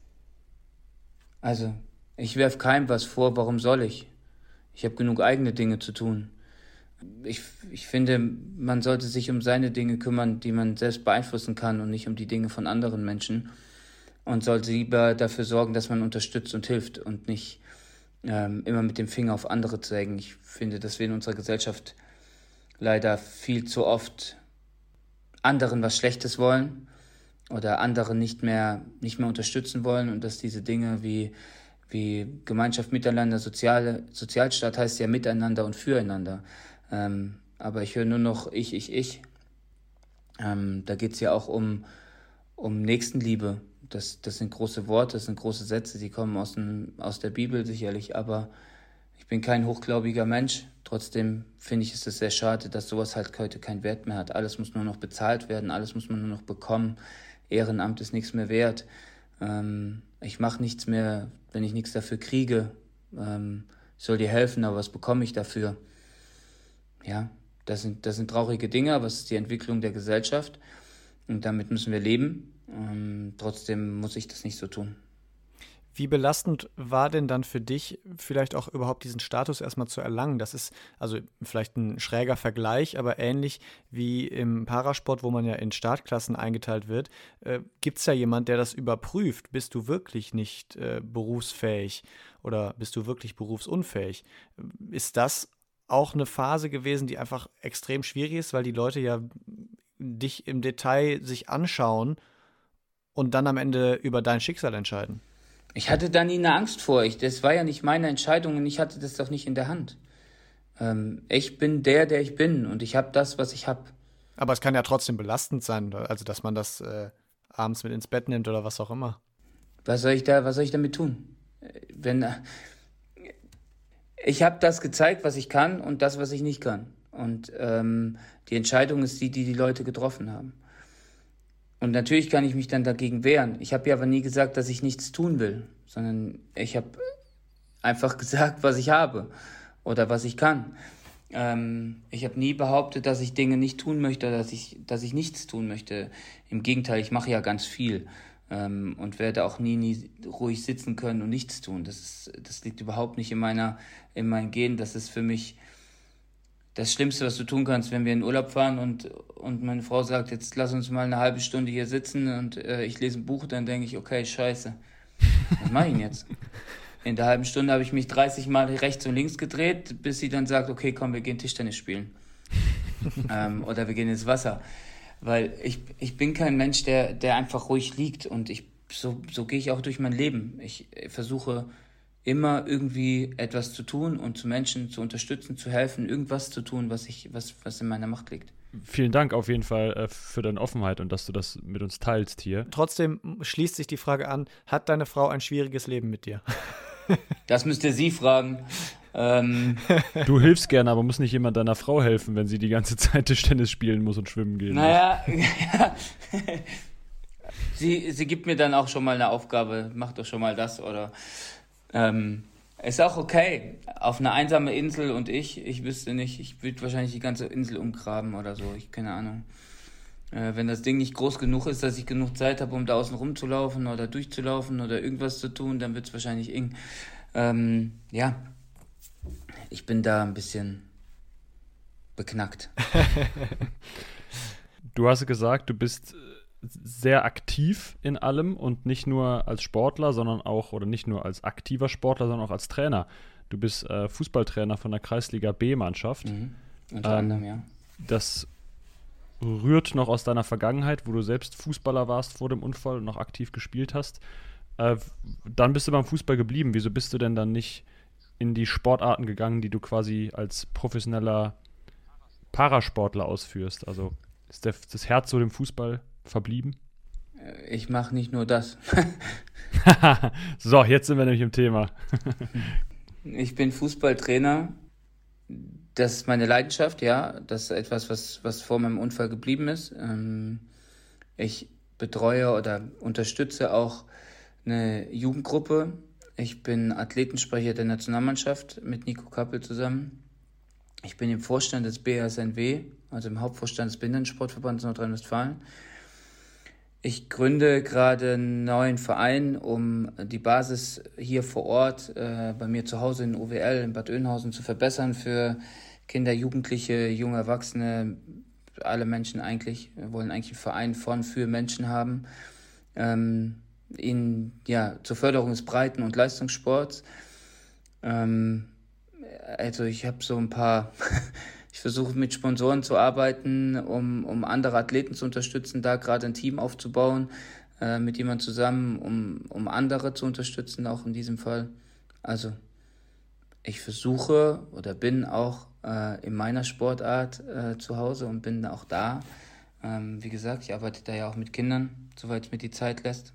also ich werfe keinem was vor, warum soll ich? Ich habe genug eigene Dinge zu tun. Ich, ich finde, man sollte sich um seine Dinge kümmern, die man selbst beeinflussen kann und nicht um die Dinge von anderen Menschen. Und sollte lieber dafür sorgen, dass man unterstützt und hilft und nicht ähm, immer mit dem Finger auf andere zeigen. Ich finde, dass wir in unserer Gesellschaft leider viel zu oft anderen was Schlechtes wollen oder andere nicht mehr, nicht mehr unterstützen wollen und dass diese Dinge wie, wie Gemeinschaft miteinander, soziale, Sozialstaat heißt ja miteinander und füreinander. Ähm, aber ich höre nur noch ich, ich, ich. Ähm, da geht es ja auch um, um Nächstenliebe. Das, das sind große Worte, das sind große Sätze, die kommen aus, dem, aus der Bibel sicherlich, aber ich bin kein hochgläubiger Mensch. Trotzdem finde ich es ist sehr schade, dass sowas halt heute keinen Wert mehr hat. Alles muss nur noch bezahlt werden, alles muss man nur noch bekommen. Ehrenamt ist nichts mehr wert. Ähm, ich mache nichts mehr, wenn ich nichts dafür kriege. Ähm, ich soll dir helfen, aber was bekomme ich dafür? Ja, das sind, das sind traurige Dinge, aber es ist die Entwicklung der Gesellschaft und damit müssen wir leben. Ähm, trotzdem muss ich das nicht so tun. Wie belastend war denn dann für dich, vielleicht auch überhaupt diesen Status erstmal zu erlangen? Das ist also vielleicht ein schräger Vergleich, aber ähnlich wie im Parasport, wo man ja in Startklassen eingeteilt wird, äh, gibt es ja jemand, der das überprüft. Bist du wirklich nicht äh, berufsfähig oder bist du wirklich berufsunfähig? Ist das auch eine Phase gewesen, die einfach extrem schwierig ist, weil die Leute ja dich im Detail sich anschauen und dann am Ende über dein Schicksal entscheiden? Ich hatte da nie eine Angst vor. Ich, das war ja nicht meine Entscheidung und ich hatte das doch nicht in der Hand. Ähm, ich bin der, der ich bin und ich habe das, was ich habe. Aber es kann ja trotzdem belastend sein, also dass man das äh, abends mit ins Bett nimmt oder was auch immer. Was soll ich da, was soll ich damit tun? Wenn ich habe das gezeigt, was ich kann und das, was ich nicht kann. Und ähm, die Entscheidung ist die, die die Leute getroffen haben. Und natürlich kann ich mich dann dagegen wehren. Ich habe ja aber nie gesagt, dass ich nichts tun will, sondern ich habe einfach gesagt, was ich habe oder was ich kann. Ähm, ich habe nie behauptet, dass ich Dinge nicht tun möchte oder dass ich, dass ich nichts tun möchte. Im Gegenteil, ich mache ja ganz viel ähm, und werde auch nie, nie ruhig sitzen können und nichts tun. Das ist, das liegt überhaupt nicht in meiner, in meinem Gen. Das ist für mich das Schlimmste, was du tun kannst, wenn wir in Urlaub fahren und, und meine Frau sagt, jetzt lass uns mal eine halbe Stunde hier sitzen und äh, ich lese ein Buch, dann denke ich, okay, scheiße, was mache ich denn jetzt? In der halben Stunde habe ich mich dreißig Mal rechts und links gedreht, bis sie dann sagt, okay, komm, wir gehen Tischtennis spielen. ähm, oder wir gehen ins Wasser. Weil ich, ich bin kein Mensch, der, der einfach ruhig liegt und ich, so, so gehe ich auch durch mein Leben. Ich versuche immer irgendwie etwas zu tun und zu Menschen zu unterstützen, zu helfen, irgendwas zu tun, was ich, was, was in meiner Macht liegt. Vielen Dank auf jeden Fall äh, für deine Offenheit und dass du das mit uns teilst hier. Trotzdem schließt sich die Frage an, hat deine Frau ein schwieriges Leben mit dir? Das müsst ihr sie fragen. Ähm, du hilfst gerne, aber muss nicht jemand deiner Frau helfen, wenn sie die ganze Zeit Tischtennis spielen muss und schwimmen gehen naja, muss? Naja, sie, sie gibt mir dann auch schon mal eine Aufgabe, mach doch schon mal das oder Ähm, ist auch okay. Auf eine einsame Insel und ich, ich wüsste nicht, ich würde wahrscheinlich die ganze Insel umgraben oder so, ich keine Ahnung. Äh, wenn das Ding nicht groß genug ist, dass ich genug Zeit habe, um da außen rumzulaufen oder durchzulaufen oder irgendwas zu tun, dann wird es wahrscheinlich eng. Ähm, ja, ich bin da ein bisschen beknackt. Du hast gesagt, du bist sehr aktiv in allem und nicht nur als Sportler, sondern auch, oder nicht nur als aktiver Sportler, sondern auch als Trainer. Du bist äh, Fußballtrainer von der Kreisliga B-Mannschaft. Mhm. Unter ähm, anderem, ja. Das rührt noch aus deiner Vergangenheit, wo du selbst Fußballer warst vor dem Unfall und noch aktiv gespielt hast. Äh, dann bist du beim Fußball geblieben. Wieso bist du denn dann nicht in die Sportarten gegangen, die du quasi als professioneller Parasportler ausführst? Also ist der, das Herz so dem Fußball verblieben? Ich mache nicht nur das. So, jetzt sind wir nämlich im Thema. Ich bin Fußballtrainer. Das ist meine Leidenschaft, ja. Das ist etwas, was, was vor meinem Unfall geblieben ist. Ich betreue oder unterstütze auch eine Jugendgruppe. Ich bin Athletensprecher der Nationalmannschaft mit Nico Kappel zusammen. Ich bin im Vorstand des B A S N W, also im Hauptvorstand des Behindertensportverbandes Nordrhein-Westfalen. Ich gründe gerade einen neuen Verein, um die Basis hier vor Ort, äh, bei mir zu Hause in O W L, in Bad Oeynhausen, zu verbessern für Kinder, Jugendliche, junge Erwachsene, alle Menschen eigentlich. Wir wollen eigentlich einen Verein von, für Menschen haben, ähm, in, ja, zur Förderung des Breiten- und Leistungssports. Ähm, also ich habe so ein paar... Ich versuche mit Sponsoren zu arbeiten, um, um andere Athleten zu unterstützen, da gerade ein Team aufzubauen, äh, mit jemandem zusammen, um, um andere zu unterstützen, auch in diesem Fall. Also ich versuche oder bin auch äh, in meiner Sportart äh, zu Hause und bin auch da. Ähm, wie gesagt, ich arbeite da ja auch mit Kindern, soweit es mir die Zeit lässt.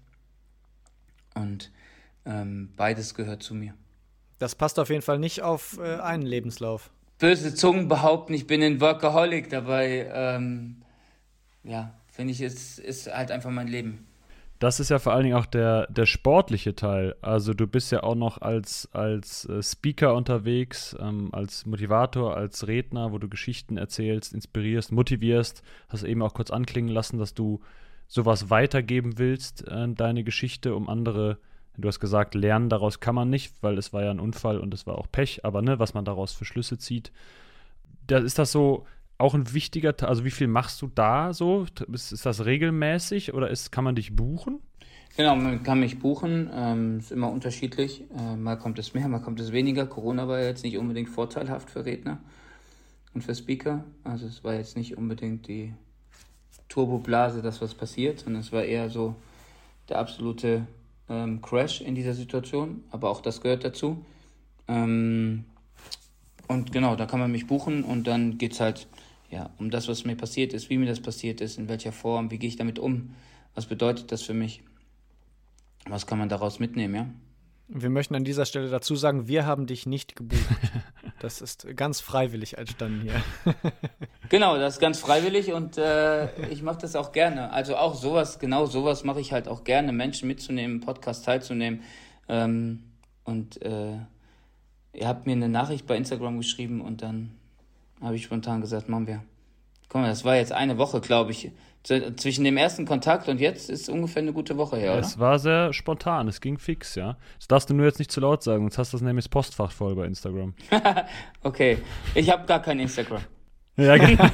Und ähm, beides gehört zu mir. Das passt auf jeden Fall nicht auf äh, einen Lebenslauf. Böse Zungen behaupten, ich bin ein Workaholic, dabei, ähm, ja, finde ich, es ist halt einfach mein Leben. Das ist ja vor allen Dingen auch der, der sportliche Teil. Also du bist ja auch noch als, als äh, Speaker unterwegs, ähm, als Motivator, als Redner, wo du Geschichten erzählst, inspirierst, motivierst. Hast eben auch kurz anklingen lassen, dass du sowas weitergeben willst, äh, deine Geschichte, um andere. Du hast gesagt, lernen daraus kann man nicht, weil es war ja ein Unfall und es war auch Pech, aber ne, was man daraus für Schlüsse zieht. Da ist das so auch ein wichtiger Teil, also wie viel machst du da so? Ist, ist das regelmäßig oder ist, kann man dich buchen? Genau, man kann mich buchen, ähm, ist immer unterschiedlich. Äh, mal kommt es mehr, mal kommt es weniger. Corona war ja jetzt nicht unbedingt vorteilhaft für Redner und für Speaker. Also es war jetzt nicht unbedingt die Turboblase, das was passiert, sondern es war eher so der absolute Ähm, Crash in dieser Situation, aber auch das gehört dazu. Ähm, und genau, da kann man mich buchen und dann geht es halt ja, um das, was mir passiert ist, wie mir das passiert ist, in welcher Form, wie gehe ich damit um, was bedeutet das für mich, was kann man daraus mitnehmen, ja. Wir möchten an dieser Stelle dazu sagen, wir haben dich nicht gebucht. Das ist ganz freiwillig entstanden hier. Genau, das ist ganz freiwillig und äh, ich mache das auch gerne. Also auch sowas, genau sowas mache ich halt auch gerne, Menschen mitzunehmen, Podcast teilzunehmen. Ähm, und äh, ihr habt mir eine Nachricht bei Instagram geschrieben und dann habe ich spontan gesagt, machen wir. Guck mal, das war jetzt eine Woche, glaube ich. Z- zwischen dem ersten Kontakt und jetzt ist ungefähr eine gute Woche her, oder? Es war sehr spontan, es ging fix, ja. Das darfst du nur jetzt nicht zu laut sagen, sonst hast du das nämlich das Postfach voll bei Instagram. Okay, ich habe gar kein Instagram. Ja, genau.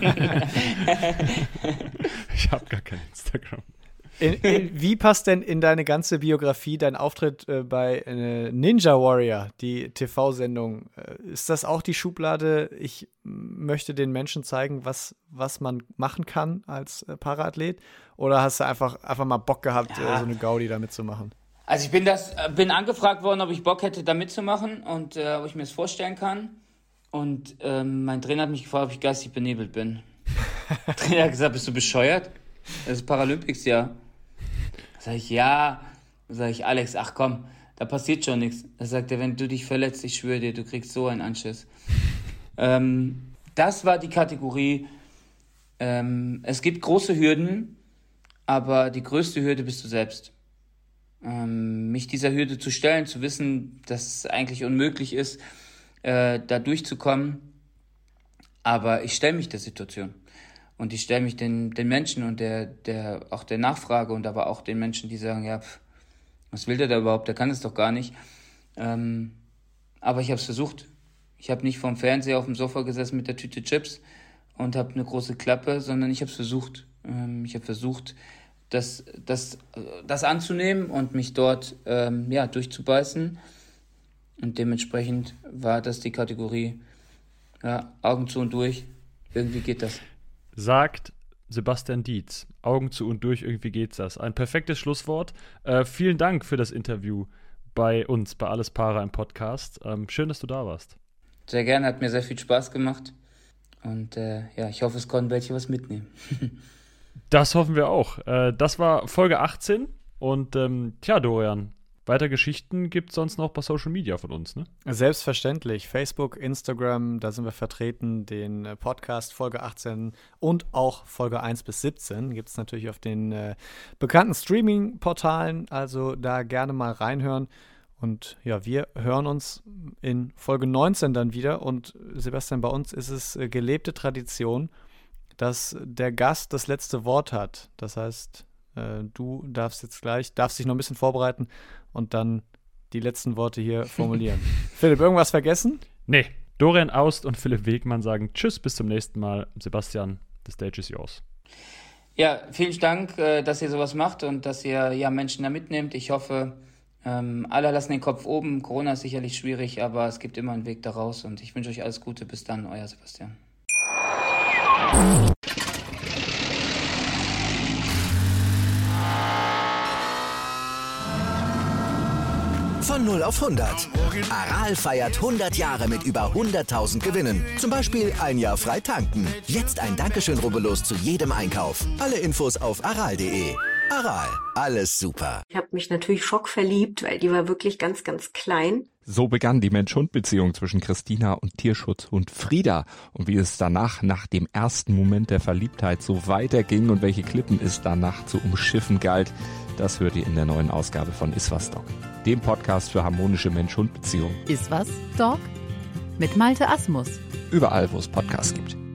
Ich habe gar kein Instagram. In, in, wie passt denn in deine ganze Biografie dein Auftritt äh, bei äh, Ninja Warrior, die T V-Sendung? Äh, ist das auch die Schublade, ich m- möchte den Menschen zeigen, was, was man machen kann als äh, Paraathlet? Oder hast du einfach, einfach mal Bock gehabt, Ja. äh, so eine Gaudi da mitzumachen? Also ich bin das, bin angefragt worden, ob ich Bock hätte, da mitzumachen und äh, ob ich mir das vorstellen kann. Und ähm, mein Trainer hat mich gefragt, ob ich geistig benebelt bin. Der Trainer hat gesagt, bist du bescheuert? Das ist Paralympics, ja. Da sag ich, ja. Da sag ich, Alex, ach komm, da passiert schon nichts. Da sagt er, wenn du dich verletzt, ich schwöre dir, du kriegst so einen Anschiss. ähm, das war die Kategorie, ähm, es gibt große Hürden, aber die größte Hürde bist du selbst. Ähm, mich dieser Hürde zu stellen, zu wissen, dass es eigentlich unmöglich ist, äh, da durchzukommen. Aber ich stelle mich der Situation. Und ich stelle mich den, den Menschen und der, der, auch der Nachfrage und aber auch den Menschen, die sagen, ja, pf, was will der da überhaupt, der kann es doch gar nicht. Ähm, aber ich habe es versucht. Ich habe nicht vorm Fernseher auf dem Sofa gesessen mit der Tüte Chips und habe eine große Klappe, sondern ich habe es versucht. Ähm, ich habe versucht, das, das, das anzunehmen und mich dort ähm, ja, durchzubeißen. Und dementsprechend war das die Kategorie, ja, Augen zu und durch, irgendwie geht das. Sagt Sebastian Dietz. Augen zu und durch, irgendwie geht's das. Ein perfektes Schlusswort. Äh, vielen Dank für das Interview bei uns, bei Alles Para im Podcast. Ähm, schön, dass du da warst. Sehr gerne, hat mir sehr viel Spaß gemacht. Und äh, ja, ich hoffe, es konnten welche was mitnehmen. Das hoffen wir auch. Äh, das war Folge achtzehn. Und ähm, tja, Dorian, Weiter Geschichten gibt es sonst noch bei Social Media von uns, ne? Selbstverständlich. Facebook, Instagram, da sind wir vertreten. Den Podcast Folge achtzehn und auch Folge eins bis siebzehn gibt es natürlich auf den äh, bekannten Streaming-Portalen. Also da gerne mal reinhören. Und ja, wir hören uns in Folge neunzehn dann wieder. Und Sebastian, bei uns ist es äh, gelebte Tradition, dass der Gast das letzte Wort hat. Das heißt, äh, du darfst jetzt gleich, darfst dich noch ein bisschen vorbereiten und dann die letzten Worte hier formulieren. Philipp, irgendwas vergessen? Nee, Dorian Aust und Philipp Wegmann sagen Tschüss, bis zum nächsten Mal. Sebastian, the stage is yours. Ja, vielen Dank, dass ihr sowas macht und dass ihr ja Menschen da mitnehmt. Ich hoffe, ähm, alle lassen den Kopf oben. Corona ist sicherlich schwierig, aber es gibt immer einen Weg da raus und ich wünsche euch alles Gute. Bis dann, euer Sebastian. Von null auf hundert. Aral feiert hundert Jahre mit über hunderttausend Gewinnen. Zum Beispiel ein Jahr frei tanken. Jetzt ein Dankeschön, rubbellos zu jedem Einkauf. Alle Infos auf aral punkt de. Aral, alles super. Ich habe mich natürlich schockverliebt, weil die war wirklich ganz, ganz klein. So begann die Mensch-Hund-Beziehung zwischen Christina und Tierschutzhund Frieda. Und wie es danach, nach dem ersten Moment der Verliebtheit, so weiterging und welche Klippen es danach zu umschiffen galt, das hört ihr in der neuen Ausgabe von Iswas Dog, dem Podcast für harmonische Mensch-Hund-Beziehungen. Iswas Dog? Mit Malte Asmus. Überall, wo es Podcasts gibt.